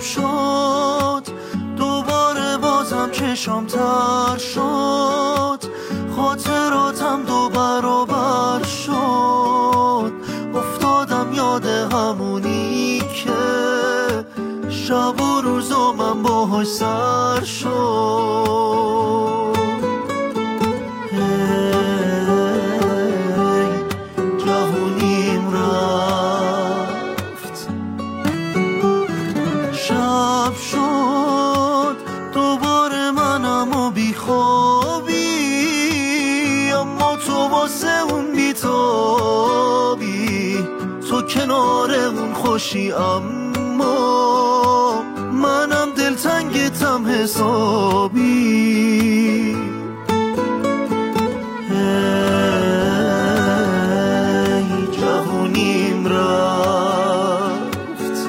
شد دوباره بازم چشام تر شد، خاطراتم 2 برابر شد. افتادم یاد همونی که شب و روزا من باهاش سر شد. جوونیم رفت، شب شد دوباره منم و بیخوابی، اما تو واسه اون بیتابی، تو کنار اون خوشی اما منم دلتنگتم حسابی. جوونیم رفت،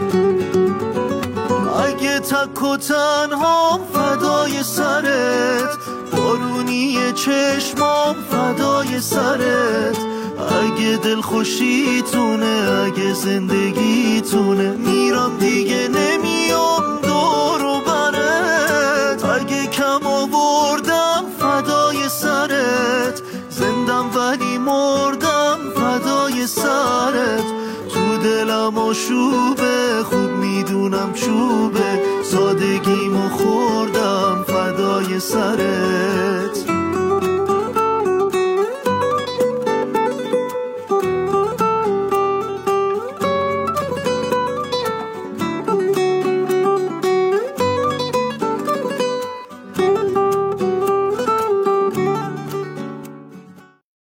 اگه تک و تنها فدای سرت، بارونی چشمام فدای سرت، اگه دل خوشیتونه اگه زندگیتونه، میرم دیگه نمیام دور و برت. اگه کم آوردم فدای سرت، زندم ولی مردم فدای سرت. تو دلم آشوبه خوب میدونم چوبه، سادگیمو خوردم فدای سرت.